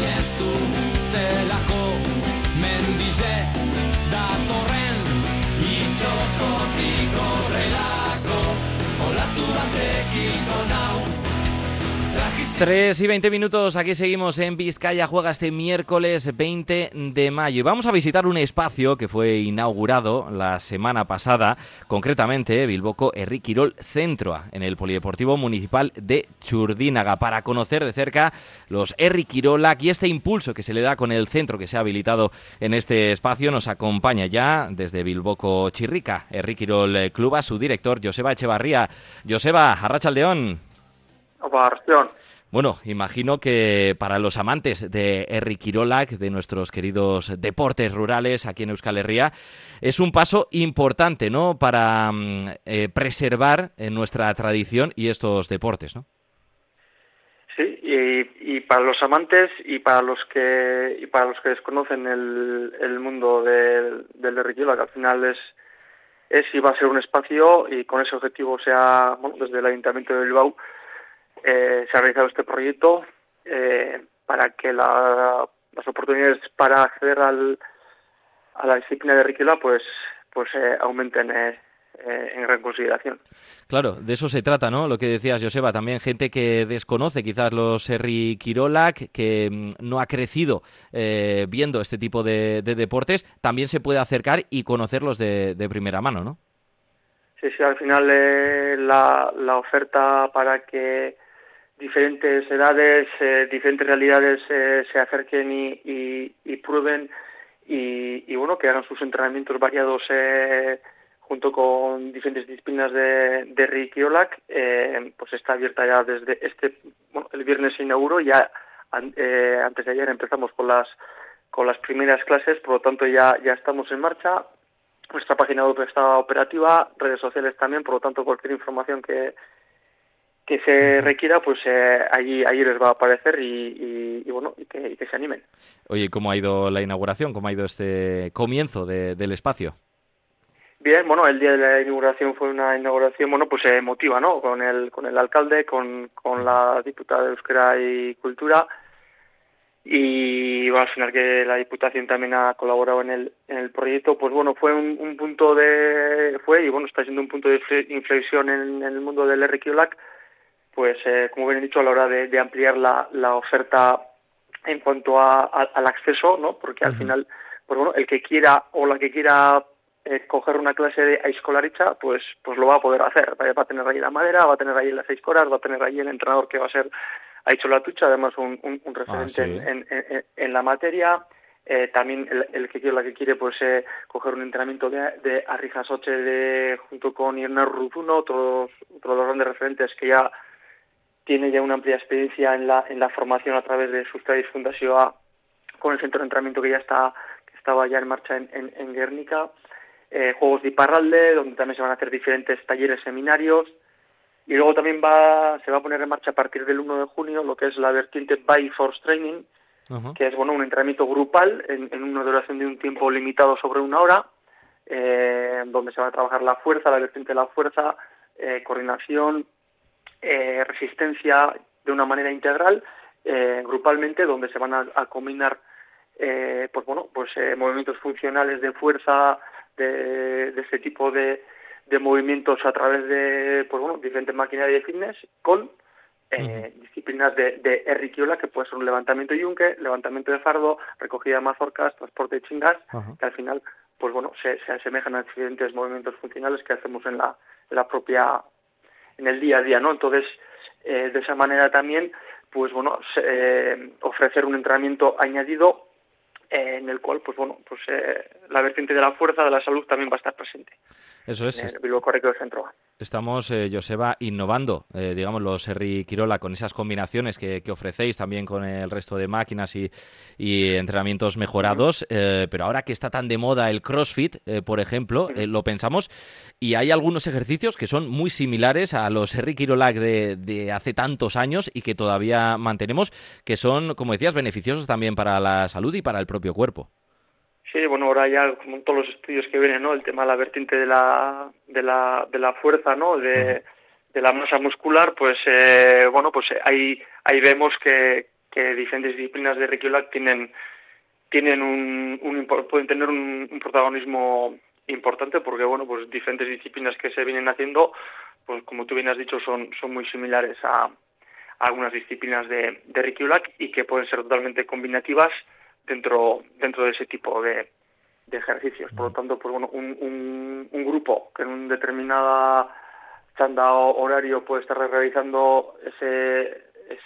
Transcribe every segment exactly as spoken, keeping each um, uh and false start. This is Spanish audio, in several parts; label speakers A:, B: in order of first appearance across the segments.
A: sinestu zelako mendize datorren itxosotik horrelako olatu batekiko nau.
B: tres y veinte minutos, aquí seguimos en Vizcaya Juega este miércoles veinte de mayo y vamos a visitar un espacio que fue inaugurado la semana pasada, concretamente Bilboko Herri Kirol Zentroa, en el Polideportivo Municipal de Txurdinaga, para conocer de cerca los Herri Kirolak y este impulso que se le da con el centro que se ha habilitado en este espacio. Nos acompaña ya desde Bilboko Txirrika Herri Kirol Kluba su director Joseba Etxebarria. Joseba, arratsaldeon.
C: Opa, arratsaldeon.
B: Bueno, imagino que para los amantes de Herri Kirolak, de nuestros queridos deportes rurales aquí en Euskal Herria, es un paso importante, ¿no?, para eh, preservar eh, nuestra tradición y estos deportes, ¿no?
C: Sí, y, y para los amantes y para los que y para los que desconocen el, el mundo del, del Herri Kirolak, al final es es y va a ser un espacio, y con ese objetivo se ha, bueno, desde el Ayuntamiento de Bilbao Eh, se ha realizado este proyecto eh, para que la, las oportunidades para acceder al, a la disciplina de Herri Kirolak pues, pues eh, aumenten eh, eh, en gran consideración.
B: Claro, de eso se trata, ¿no? Lo que decías, Joseba, también gente que desconoce quizás los Herri Kirolak, que mmm, no ha crecido eh, viendo este tipo de, de deportes, también se puede acercar y conocerlos de, de primera mano, ¿no?
C: Sí, sí, al final eh, la, la oferta para que diferentes edades, eh, diferentes realidades eh, se acerquen y, y, y prueben y, y bueno, que hagan sus entrenamientos variados eh, junto con diferentes disciplinas de, de Herri Kirolak, eh, pues está abierta ya desde este, bueno, el viernes se inauguró, ya eh, antes de ayer empezamos con las con las primeras clases, por lo tanto ya ya estamos en marcha. Nuestra página web está operativa, redes sociales también, por lo tanto cualquier información que que se requiera, pues eh, allí allí les va a aparecer y, y, y bueno, y que, y que se animen.
B: Oye, ¿cómo ha ido la inauguración? ¿Cómo ha ido este comienzo de, del espacio?
C: Bien, bueno, el día de la inauguración fue una inauguración, bueno, pues emotiva, ¿no? Con el con el alcalde, con con la diputada de Euskera y Cultura, y bueno, al final que la Diputación también ha colaborado en el en el proyecto, pues bueno, fue un, un punto de fue y bueno, está siendo un punto de inflexión en, en el mundo del Herri Kirolak, pues eh, como bien he dicho, a la hora de, de ampliar la, la oferta en cuanto a, a, al acceso, ¿no? Porque al uh-huh. final, pues bueno, el que quiera o la que quiera eh, coger una clase de Aizkolaritza, pues pues lo va a poder hacer. Va a tener ahí la madera, va a tener ahí las seis coras, va a tener ahí el entrenador que va a ser Aicho Latutxa, además un, un, un referente ah, sí. en, en, en, en la materia. Eh, también el, el que quiere, la que quiere, pues eh, coger un entrenamiento de, de Harri Jasotze de, junto con Irner Ruzuno, otros, otros dos grandes referentes que ya tiene ya una amplia experiencia en la en la formación a través de Sustraiz Fundazioa, con el centro de entrenamiento que ya está que estaba ya en marcha en, en, en Guernica, eh, Juegos de Iparralde, donde también se van a hacer diferentes talleres, seminarios, y luego también va se va a poner en marcha a partir del uno de junio lo que es la vertiente By Force Training, uh-huh. que es bueno un entrenamiento grupal en, en una duración de un tiempo limitado sobre una hora, eh, donde se va a trabajar la fuerza, la vertiente de la fuerza, eh, coordinación, Eh, resistencia de una manera integral, eh, grupalmente, donde se van a, a combinar eh, pues bueno pues eh, movimientos funcionales de fuerza, de, de este tipo de, de movimientos a través de pues bueno diferentes maquinarias de fitness, con eh, uh-huh. disciplinas de, de Herri Kirolak, que puede ser un levantamiento yunque, levantamiento de fardo, recogida de mazorcas, transporte de chingas, uh-huh. que al final pues bueno se, se asemejan a diferentes movimientos funcionales que hacemos en la, en la propia en el día a día, ¿no? Entonces, eh, de esa manera también, pues bueno, eh, ofrecer un entrenamiento añadido eh, en el cual, pues bueno, pues eh, la vertiente de la fuerza, de la salud también va a estar presente.
B: Eso es.
C: En el Bilbao Herri Kirol Zentroa.
B: Estamos, eh, Joseba, innovando, eh, digamos, los Herri Kirolak con esas combinaciones que, que ofrecéis también con el resto de máquinas y, y entrenamientos mejorados, eh, pero ahora que está tan de moda el CrossFit, eh, por ejemplo, eh, lo pensamos, y hay algunos ejercicios que son muy similares a los Herri Kirolak de, de hace tantos años y que todavía mantenemos, que son, como decías, beneficiosos también para la salud y para el propio cuerpo.
C: Sí, bueno, ahora ya, como en todos los estudios que vienen, ¿no? El tema de la vertiente de la de la de la fuerza, ¿no? De, uh-huh. de la masa muscular, pues eh, bueno, pues ahí ahí vemos que que diferentes disciplinas de Rekiolak tienen tienen un, un pueden tener un, un protagonismo importante, porque bueno, pues diferentes disciplinas que se vienen haciendo, pues como tú bien has dicho, son son muy similares a, a algunas disciplinas de, de Rekiolak, y que pueden ser totalmente combinativas dentro dentro de ese tipo de, de ejercicios. Por lo tanto, pues bueno, un, un, un grupo que en un determinada chanda horario puede estar realizando ese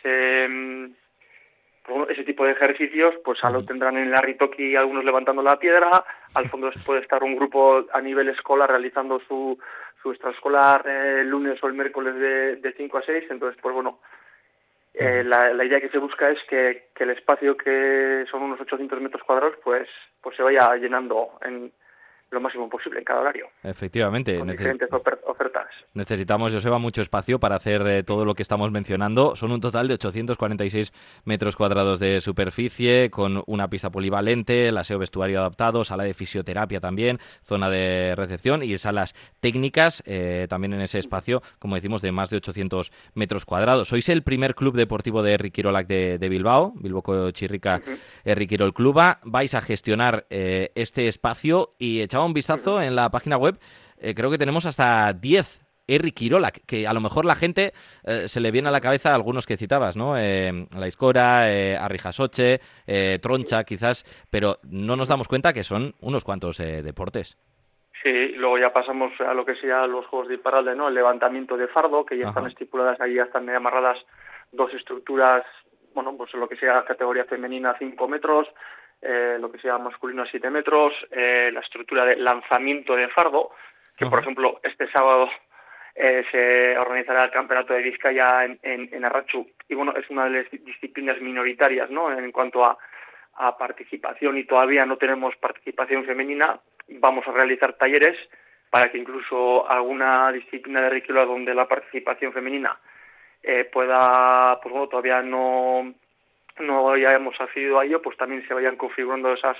C: ese bueno, ese tipo de ejercicios, pues a lo tendrán en la Ritoki algunos levantando la piedra, al fondo puede estar un grupo a nivel escolar realizando su, su extraescolar eh, el lunes o el miércoles de, de cinco a seis. Entonces, pues bueno, eh, la, la idea que se busca es que, que el espacio, que son unos ochocientos metros cuadrados, pues, pues se vaya llenando en lo máximo posible en cada horario.
B: Efectivamente.
C: Con
B: Neces-
C: diferentes ofer- ofertas.
B: Necesitamos, Joseba, mucho espacio para hacer eh, todo lo que estamos mencionando. Son un total de ochocientos cuarenta y seis metros cuadrados de superficie, con una pista polivalente, el aseo vestuario adaptado, sala de fisioterapia también, zona de recepción y salas técnicas eh, también en ese espacio, como decimos, de más de ochocientos metros cuadrados. Sois el primer club deportivo de Herri Kirolak de, de Bilbao, Bilboko Txirrika uh-huh. Herri Kirol Kluba. Vais a gestionar eh, este espacio y echaba un vistazo uh-huh. en la página web. Eh, creo que tenemos hasta diez Herri Kirolak, que a lo mejor la gente eh, se le viene a la cabeza algunos que citabas, ¿no? Eh, La Iscora, eh, Arrijasoche, eh, Troncha quizás, pero no nos damos cuenta que son unos cuantos eh, deportes.
C: Sí, luego ya pasamos a lo que sea los juegos de Iparralde, ¿no? El levantamiento de fardo, que ya Ajá. están estipuladas, ahí ya están amarradas dos estructuras, bueno, pues lo que sea categoría femenina cinco metros, eh, lo que sea masculino a siete metros, eh, la estructura de lanzamiento de fardo, que Ajá. por ejemplo este sábado eh, se organizará el campeonato de Vizcaya en, en, en Arratxu, y bueno, es una de las disciplinas minoritarias, ¿no? En cuanto a, a participación, y todavía no tenemos participación femenina. Vamos a realizar talleres para que incluso alguna disciplina de Rekiolak donde la participación femenina eh, pueda, pues bueno, todavía no no hayamos accedido a ello, pues también se vayan configurando esas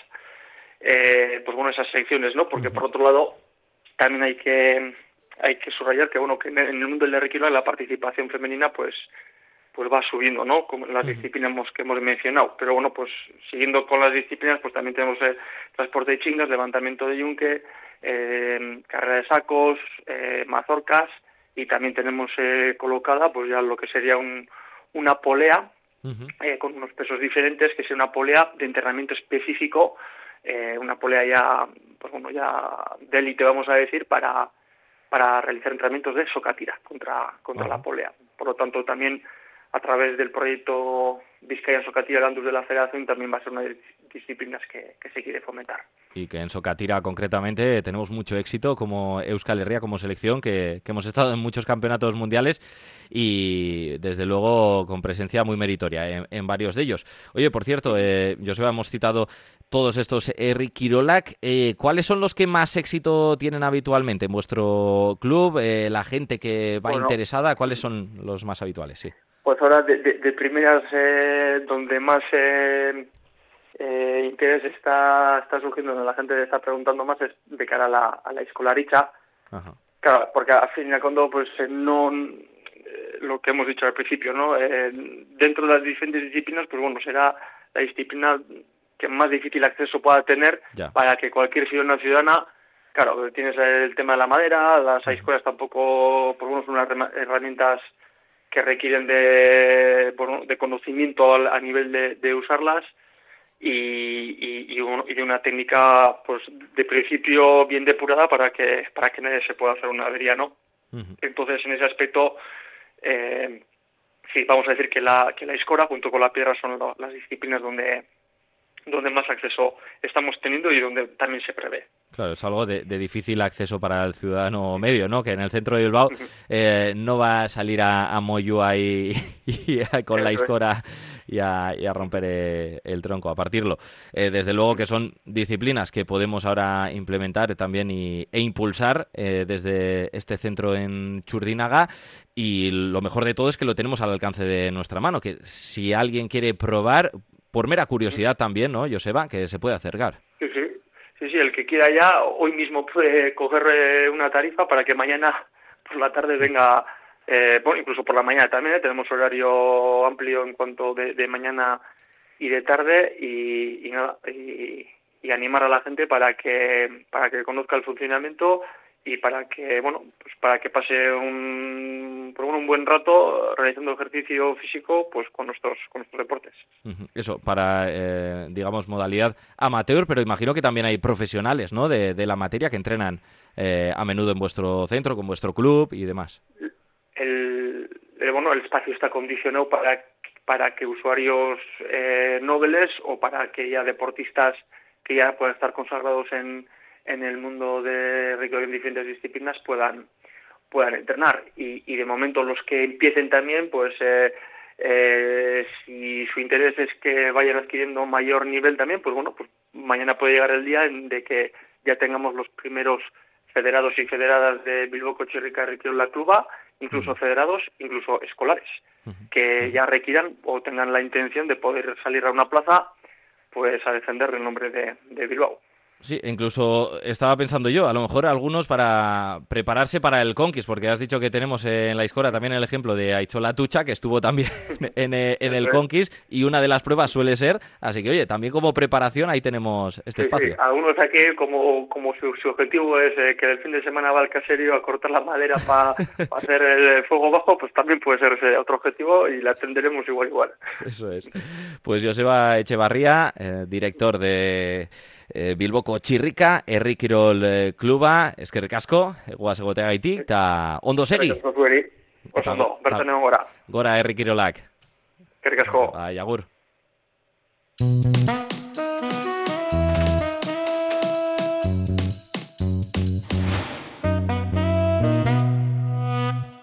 C: eh, pues bueno, esas secciones, ¿no? Porque uh-huh. por otro lado también hay que hay que subrayar que bueno, que en el mundo del Rekiolak la participación femenina pues pues va subiendo, ¿no? Como las uh-huh. disciplinas que hemos mencionado. Pero bueno, pues siguiendo con las disciplinas, pues también tenemos el transporte de chingas, levantamiento de yunque, eh, carrera de sacos, eh, mazorcas, y también tenemos eh, colocada pues ya lo que sería un, una polea uh-huh. eh, con unos pesos diferentes, que es una polea de entrenamiento específico, eh, una polea ya, pues bueno, ya de élite, vamos a decir, para para realizar entrenamientos de socatira contra contra uh-huh. la polea. Por lo tanto, también a través del proyecto Vizcaya Socatira Landus de la Federación también va a ser una de las disciplinas que, que se quiere fomentar.
B: Y que en Socatira concretamente tenemos mucho éxito como Euskal Herria, como selección, que, que hemos estado en muchos campeonatos mundiales y desde luego con presencia muy meritoria en, en varios de ellos. Oye, por cierto, eh, Joseba, hemos citado todos estos Herri Kirolak. Eh, ¿Cuáles son los que más éxito tienen habitualmente en vuestro club? Eh, la gente que va bueno, interesada, ¿cuáles son los más habituales? Sí.
C: Pues ahora de, de, de primeras eh, donde más eh, eh, interés está está surgiendo, donde la gente está preguntando más, es de cara a la, a la escolaricha. Ajá. Claro, porque al fin y al cabo pues eh, no eh, lo que hemos dicho al principio, ¿no? Eh, dentro de las diferentes disciplinas, pues bueno, será la disciplina que más difícil acceso pueda tener ya. Para que cualquier ciudadano ciudadana, claro, tienes el tema de la madera, las escuelas tampoco, pues bueno, son unas herramientas que requieren de, bueno, de conocimiento a nivel de, de usarlas y, y, y, bueno, y de una técnica pues de principio bien depurada para que para que nadie se pueda hacer una avería, ¿no? Uh-huh. Entonces, en ese aspecto, eh, sí, vamos a decir que la que la escora junto con la piedra son lo, las disciplinas donde donde más acceso estamos teniendo y donde también se prevé.
B: Claro, es algo de, de difícil acceso para el ciudadano medio, ¿no? Que en el centro de Bilbao eh, no va a salir a, a Moyúa y, y a, con la iscora y a, y a romper eh, el tronco, a partirlo. Eh, desde luego que son disciplinas que podemos ahora implementar también y, e impulsar eh, desde este centro en Txurdinaga, y lo mejor de todo es que lo tenemos al alcance de nuestra mano, que si alguien quiere probar, por mera curiosidad también, ¿no, Joseba? Que se puede acercar.
C: Sí, sí. Sí, sí, el que quiera ya hoy mismo puede coger una tarifa para que mañana por la tarde venga eh, bueno, incluso por la mañana también, ¿eh? Tenemos horario amplio en cuanto de, de mañana y de tarde y, y nada, y, y animar a la gente para que para que conozca el funcionamiento y para que bueno pues para que pase un por un buen rato realizando ejercicio físico pues con nuestros con nuestros deportes.
B: Eso para eh, digamos modalidad amateur, pero imagino que también hay profesionales, ¿no? de, de la materia que entrenan eh, a menudo en vuestro centro, con vuestro club y demás.
C: El, el bueno el espacio está acondicionado para para que usuarios eh, nobles o para que ya deportistas que ya puedan estar consagrados en en el mundo de recreo en diferentes disciplinas puedan puedan entrenar y, y de momento los que empiecen también pues eh, eh, si su interés es que vayan adquiriendo mayor nivel también pues bueno pues mañana puede llegar el día en de que ya tengamos los primeros federados y federadas de Bilboko Txirrika Herrikirolak Kluba, incluso uh-huh. federados, incluso escolares, uh-huh. que ya requieran o tengan la intención de poder salir a una plaza pues a defender el nombre de, de Bilbao.
B: Sí, incluso estaba pensando yo, a lo mejor algunos para prepararse para el Conquist, porque has dicho que tenemos en la Iscora también el ejemplo de Aichola Tucha, que estuvo también en, en el Conquist, y una de las pruebas suele ser, así que oye, también como preparación ahí tenemos este
C: sí,
B: espacio.
C: Sí. Algunos aquí, como como su, su objetivo es eh, que el fin de semana va al caserío a cortar la madera para pa hacer el fuego bajo, pues también puede ser ese otro objetivo y la atenderemos igual igual.
B: Eso es. Pues Joseba Echevarría, eh, director de... Eh, Bilboko Txirrika, Herri Kirol eh, Kluba, eskerrik asko, guaz egoteagaitik, eta ondo segi.
C: Oso ondo, bertan egon gora.
B: Gora Herri Kirolak.
C: Eskerrik asko.
B: Bai, agur.